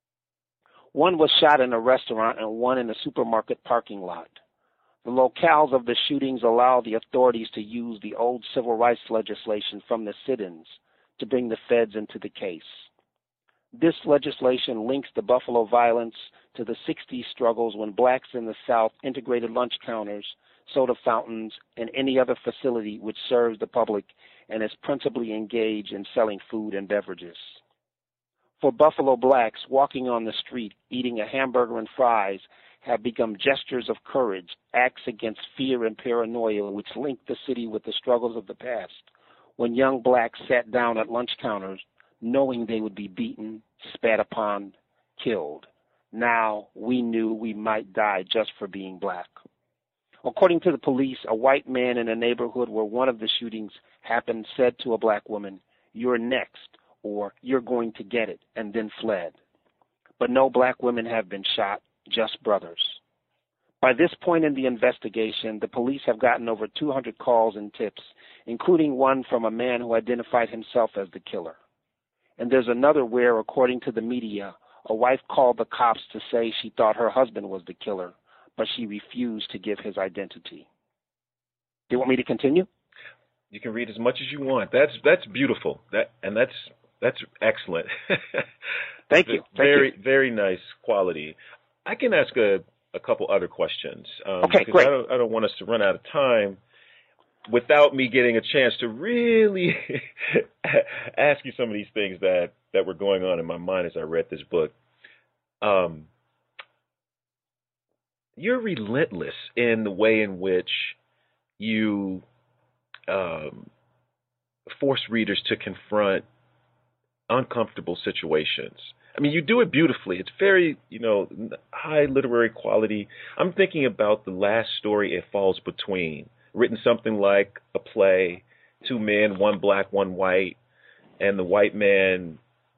One was shot in a restaurant and one in a supermarket parking lot. The locales of the shootings allow the authorities to use the old civil rights legislation from the sit-ins to bring the feds into the case. This legislation links the Buffalo violence to the sixties struggles when blacks in the South integrated lunch counters, soda fountains, and any other facility which serves the public and is principally engaged in selling food and beverages. For Buffalo blacks, walking on the street, eating a hamburger and fries have become gestures of courage, acts against fear and paranoia which link the city with the struggles of the past. When young blacks sat down at lunch counters, knowing they would be beaten, spat upon, killed. Now we knew we might die just for being black. According to the police, a white man in a neighborhood where one of the shootings happened said to a black woman, "You're next," or "You're going to get it," and then fled. But no black women have been shot, just brothers. By this point in the investigation, the police have gotten over two hundred calls and tips, including one from a man who identified himself as the killer. And there's another where, according to the media, a wife called the cops to say she thought her husband was the killer, but she refused to give his identity. Do you want me to continue? You can read as much as you want. That's that's beautiful. That and that's that's excellent. Thank you. Thank very you. very nice quality. I can ask a, a couple other questions. Um, okay, because great. I don't, I don't want us to run out of time without me getting a chance to really ask you some of these things that, that were going on in my mind as I read this book. Um, you're relentless in the way in which you um, force readers to confront uncomfortable situations. I mean, you do it beautifully. It's very, you know, high literary quality. I'm thinking about the last story, It Falls Between, written something like a play, two men, one black, one white, and the white man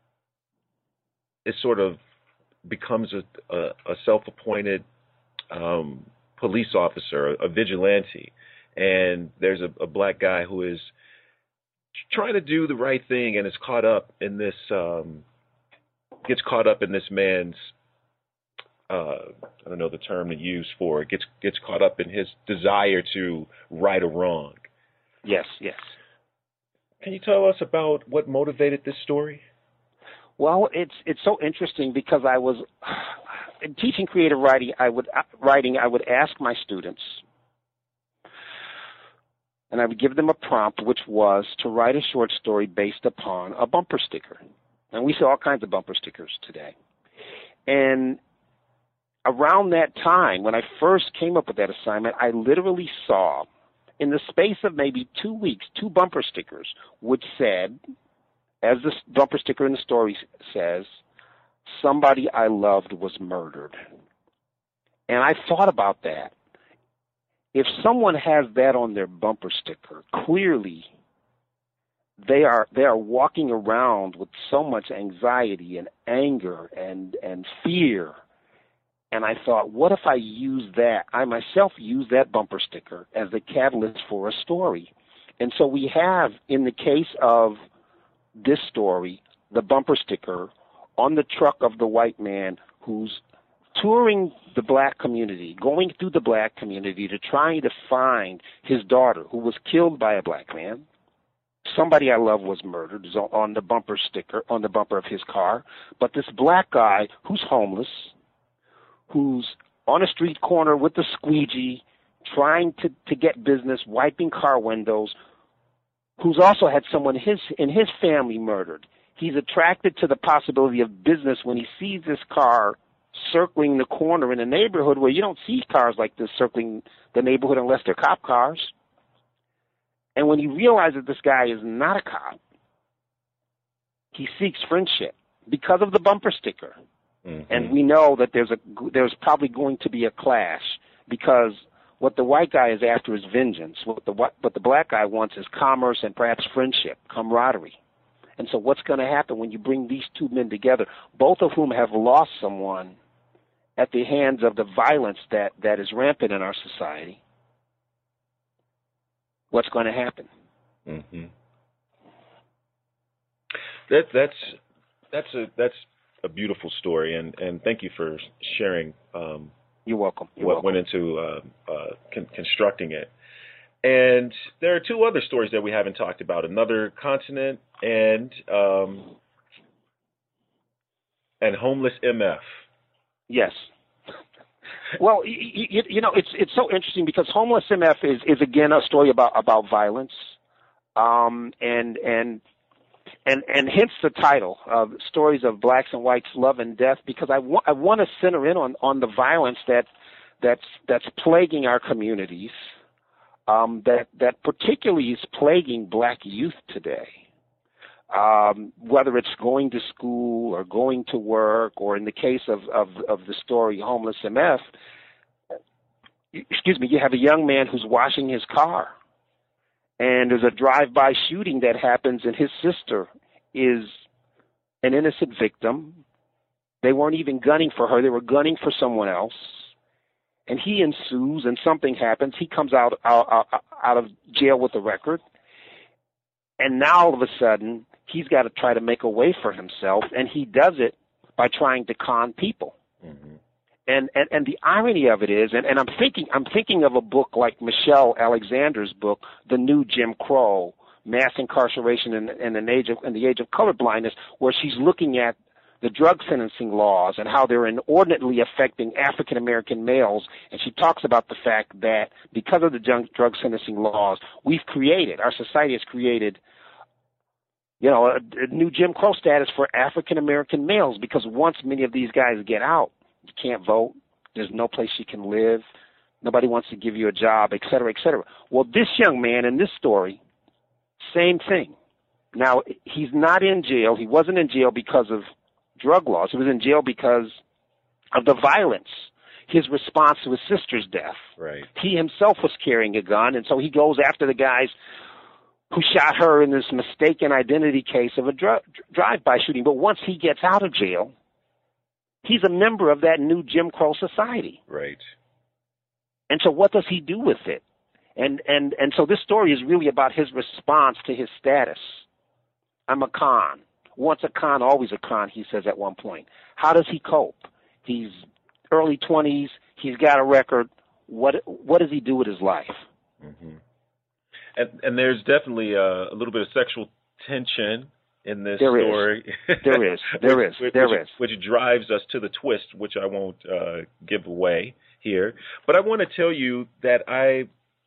is sort of becomes a, a, a self-appointed um, police officer, a vigilante, and there's a, a black guy who is trying to do the right thing and is caught up in this, um, gets caught up in this man's, uh, I don't know the term to use for it, gets gets caught up in his desire to right a wrong. Yes, yes. Can you tell us about what motivated this story? Well, it's it's so interesting because I was in teaching creative writing. I would writing. I would ask my students, and I would give them a prompt, which was to write a short story based upon a bumper sticker. And we see all kinds of bumper stickers today. And around that time, when I first came up with that assignment, I literally saw, in the space of maybe two weeks, two bumper stickers, which said, as the bumper sticker in the story says, "Somebody I loved was murdered." And I thought about that. If someone has that on their bumper sticker, clearly they are they are walking around with so much anxiety and anger and, and fear. And I thought, what if I use that? I myself use that bumper sticker as the catalyst for a story. And so we have, in the case of this story, the bumper sticker on the truck of the white man who's touring the black community, going through the black community to try to find his daughter who was killed by a black man. Somebody I love was murdered is on the bumper sticker, on the bumper of his car. But this black guy who's homeless, who's on a street corner with a squeegee, trying to, to get business, wiping car windows, who's also had someone his in his family murdered. He's attracted to the possibility of business when he sees this car circling the corner in a neighborhood where you don't see cars like this circling the neighborhood unless they're cop cars. And when he realizes this guy is not a cop, he seeks friendship because of the bumper sticker. Mm-hmm. And we know that there's a there's probably going to be a clash because what the white guy is after is vengeance. What the what, what the black guy wants is commerce and perhaps friendship, camaraderie. And so what's going to happen when you bring these two men together, both of whom have lost someone at the hands of the violence that, that is rampant in our society? What's going to happen? Mm-hmm. That that's that's a that's a beautiful story, and, and thank you for sharing. Um, You're welcome. You're what welcome. went into uh, uh, con- constructing it. And there are two other stories that we haven't talked about: Another Continent and um, and Homeless M F. Yes. Well, you, you, you know, it's it's so interesting because Homeless M F is, is again a story about about violence, um, and and and and hence the title of Stories of Blacks and Whites, Love and Death, because I want I want to center in on on the violence that that's that's plaguing our communities, um, that that particularly is plaguing Black youth today. Um, whether it's going to school or going to work, or in the case of of, of the story Homeless M F, excuse me, you have a young man who's washing his car, and there's a drive-by shooting that happens, and his sister is an innocent victim. They weren't even gunning for her. They were gunning for someone else. And he ensues, and something happens. He comes out, out, out of jail with a record. And now, all of a sudden, he's got to try to make a way for himself, and he does it by trying to con people. Mm-hmm. And, and and the irony of it is, and, and I'm thinking I'm thinking of a book like Michelle Alexander's book, The New Jim Crow, Mass Incarceration in, in an age of in the Age of Colorblindness, where she's looking at the drug sentencing laws and how they're inordinately affecting African American males. And she talks about the fact that because of the drug sentencing laws, we've created, our society has created, you know, a, a new Jim Crow status for African American males, because once many of these guys get out, you can't vote. There's no place you can live. Nobody wants to give you a job, et cetera, et cetera. Well, this young man in this story, same thing. Now, he's not in jail. He wasn't in jail because of drug laws. He was in jail because of the violence, his response to his sister's death. Right. He himself was carrying a gun, and so he goes after the guys who shot her in this mistaken identity case of a dr- drive-by shooting. But once he gets out of jail, he's a member of that new Jim Crow society. Right. And so what does he do with it? And and and so this story is really about his response to his status. I'm a con. Once a con, always a con, he says at one point. How does he cope? He's early twenties. He's got a record. What what does he do with his life? Mm-hmm. And and there's definitely a, a little bit of sexual tension in this there story. Is. There is. There which, is. Which, there which, is. Which drives us to the twist, which I won't uh, give away here. But I want to tell you that I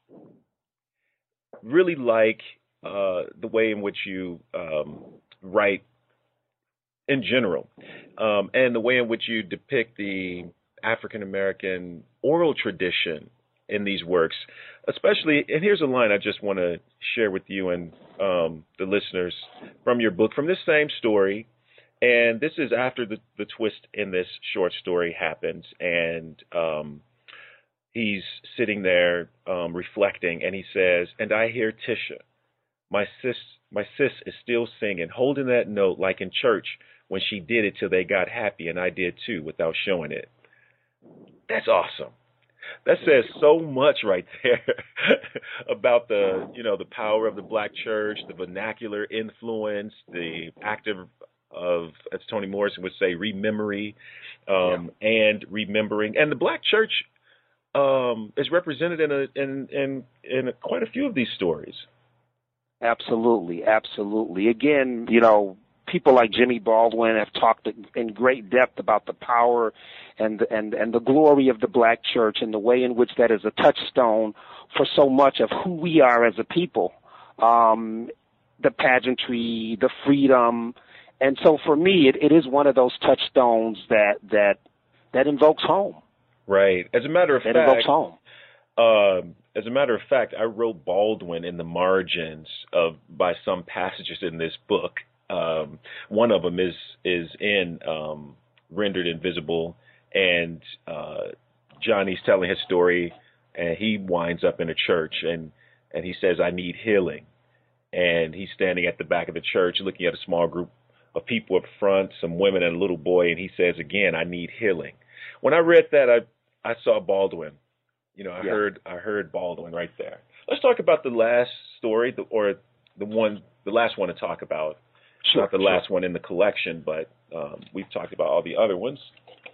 really like uh, the way in which you um, write in general, um, and the way in which you depict the African American oral tradition in these works, especially, and here's a line I just want to share with you and um, the listeners from your book, from this same story, and this is after the, the twist in this short story happens, and um, he's sitting there um, reflecting, and he says, and I hear Tisha, my sis, my sis is still singing, holding that note like in church when she did it till they got happy, and I did too, without showing it. That's awesome. That says so much right there about the, you know, the power of the Black church, the vernacular influence, the active of, as Toni Morrison would say, rememory, um, yeah. and remembering. And the Black church um, is represented in a, in in in a, quite a few of these stories. Absolutely, absolutely. Again, you know, people like Jimmy Baldwin have talked in great depth about the power and and and the glory of the Black church and the way in which that is a touchstone for so much of who we are as a people, um, the pageantry, the freedom, and so for me, it, it is one of those touchstones that that that invokes home. Right. As a matter of that fact, invokes home. Uh, as a matter of fact, I wrote Baldwin in the margins of by some passages in this book. Um, one of them is is in um, Rendered Invisible, and uh, Johnny's telling his story, and he winds up in a church, and, and he says, I need healing. And he's standing at the back of the church looking at a small group of people up front, some women and a little boy, and he says, again, I need healing. When I read that, I I saw Baldwin. You know, I yeah. heard I heard Baldwin right there. Let's talk about the last story, the, or the one, the last one to talk about. Sure, Not the sure. last one in the collection, but um, we've talked about all the other ones.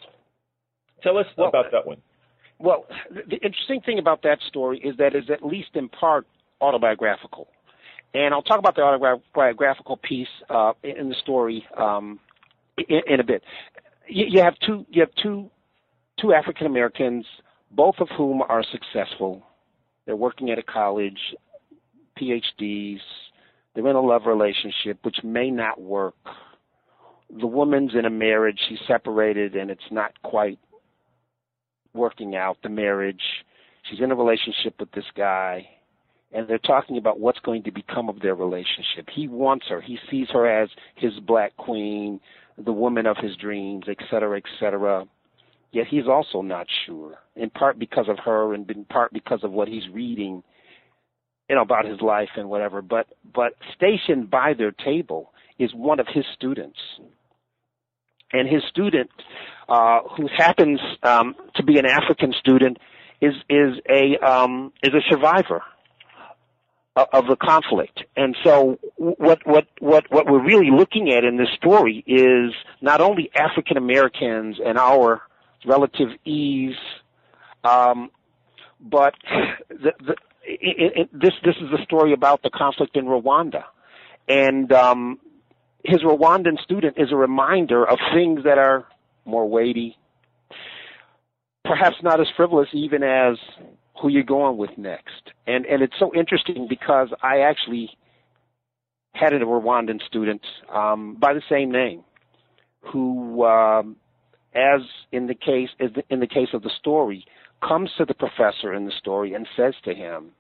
Tell us well, about that one. Well, the interesting thing about that story is that it's at least in part autobiographical. And I'll talk about the autobiographical piece uh, in the story um, in, in a bit. You, you have two. You have two, two African Americans, both of whom are successful. They're working at a college, P H Ds. They're in a love relationship, which may not work. The woman's in a marriage. She's separated, and it's not quite working out, the marriage. She's in a relationship with this guy, and they're talking about what's going to become of their relationship. He wants her. He sees her as his black queen, the woman of his dreams, et cetera, et cetera. Yet he's also not sure, in part because of her and in part because of what he's reading, you know, about his life and whatever. But but stationed by their table is one of his students. And his student, uh, who happens um, to be an African student, is is a um, is a survivor of, of the conflict. And so, what what what what we're really looking at in this story is not only African Americans and our relative ease, um, but the, the, it, it, this this is a story about the conflict in Rwanda, and um, his Rwandan student is a reminder of things that are more weighty, perhaps not as frivolous even as who you're going with next. And and it's so interesting because I actually had a Rwandan student um, by the same name who. Um, as in the case in the case of the story, comes to the professor in the story and says to him,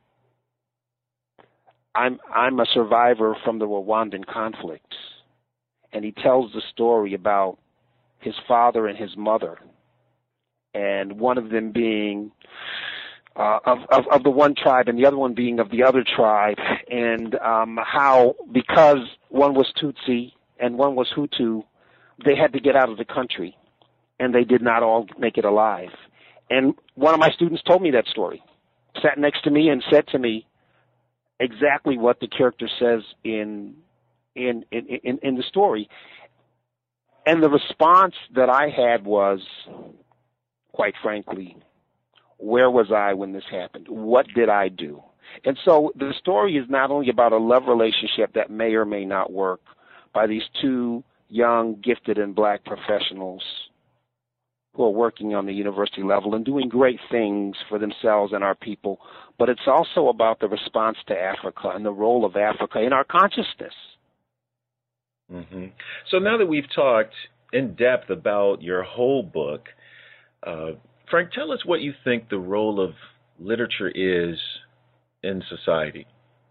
I'm I'm a survivor from the Rwandan conflict. And he tells the story about his father and his mother, and one of them being uh, of, of, of the one tribe and the other one being of the other tribe, and um, how because one was Tutsi and one was Hutu, they had to get out of the country. And they did not all make it alive. And one of my students told me that story, sat next to me and said to me exactly what the character says in in in, in, in the story. And the response that I had was, quite frankly, where was I when this happened? What did I do? And so the story is not only about a love relationship that may or may not work by these two young, gifted, and black professionals who are working on the university level and doing great things for themselves and our people, but it's also about the response to Africa and the role of Africa in our consciousness. Mm-hmm. So now that we've talked in depth about your whole book, uh, Frank, tell us what you think the role of literature is in society.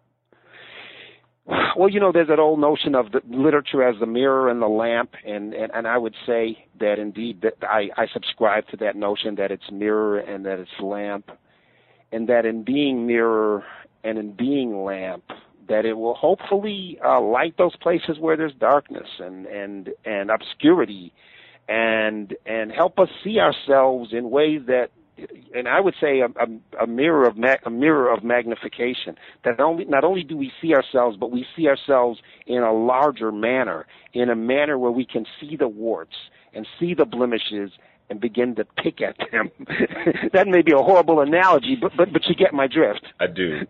Well, you know, there's that old notion of the literature as the mirror and the lamp, and, and, and I would say that indeed that I, I subscribe to that notion that it's mirror and that it's lamp, and that in being mirror and in being lamp, that it will hopefully uh, light those places where there's darkness and, and, and obscurity, and and help us see ourselves in ways that, and I would say a, a, a mirror of ma- a mirror of magnification. That only not only do we see ourselves, but we see ourselves in a larger manner, in a manner where we can see the warts and see the blemishes and begin to pick at them. That may be a horrible analogy, but, but but you get my drift. I do.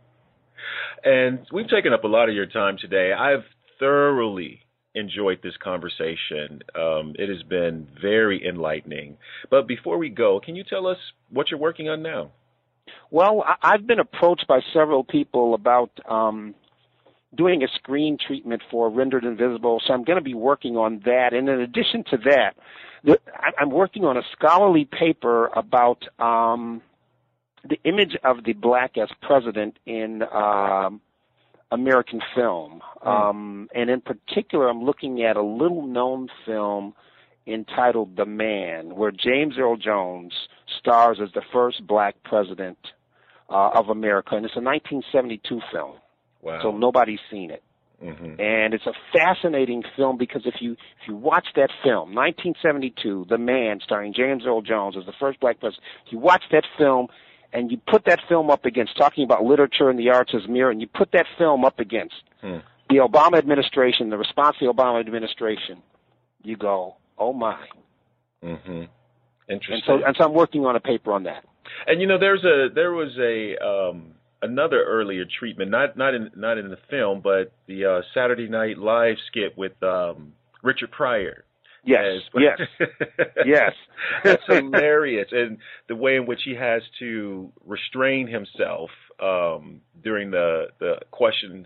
And we've taken up a lot of your time today. I've thoroughly enjoyed this conversation. Um, it has been very enlightening. But before we go, can you tell us what you're working on now? Well, I've been approached by several people about um, doing a screen treatment for Rendered Invisible, so I'm going to be working on that. And in addition to that, I'm working on a scholarly paper about um, the image of the black as president in um, American film. Mm. Um, and in particular, I'm looking at a little-known film entitled The Man, where James Earl Jones stars as the first black president uh, of America. And it's a nineteen seventy-two film. Wow. So nobody's seen it. Mm-hmm. And it's a fascinating film because if you if you watch that film, nineteen seventy-two, The Man, starring James Earl Jones as the first black president, if you watch that film and you put that film up against talking about literature and the arts as mirror, and you put that film up against hmm. the Obama administration, the response to the Obama administration, you go, oh my. Mm-hmm. Interesting. And so, and so I'm working on a paper on that. And you know, there's a there was a um, another earlier treatment, not not in not in the film, but the uh, Saturday Night Live skit with um, Richard Pryor. Yes, yes, yes. That's hilarious, and the way in which he has to restrain himself um, during the, the questions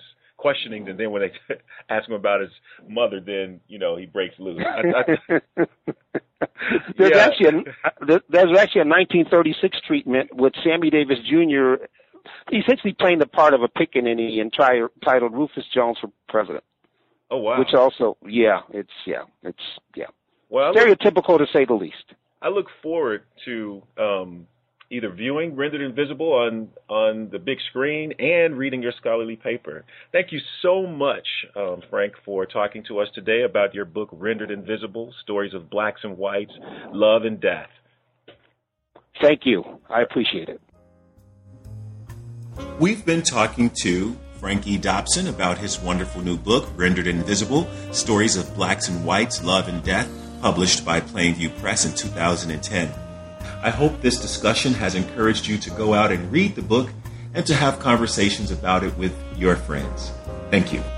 questioning, and then when they ask him about his mother, then you know he breaks loose. I, I, there's yeah. actually a, there's actually a nineteen thirty-six treatment with Sammy Davis Junior essentially playing the part of a pickaninny and tri- titled Rufus Jones for President. Oh wow! Which also, yeah, it's yeah, it's yeah, well, stereotypical to say the least. I look forward to um, either viewing Rendered Invisible on on the big screen and reading your scholarly paper. Thank you so much, um, Frank, for talking to us today about your book, Rendered Invisible: Stories of Blacks and Whites, Love and Death. Thank you. I appreciate it. We've been talking to Frank E. Dobson about his wonderful new book, Rendered Invisible: Stories of Blacks and Whites, Love and Death, published by Plainview Press in two thousand ten. I hope this discussion has encouraged you to go out and read the book and to have conversations about it with your friends. Thank you.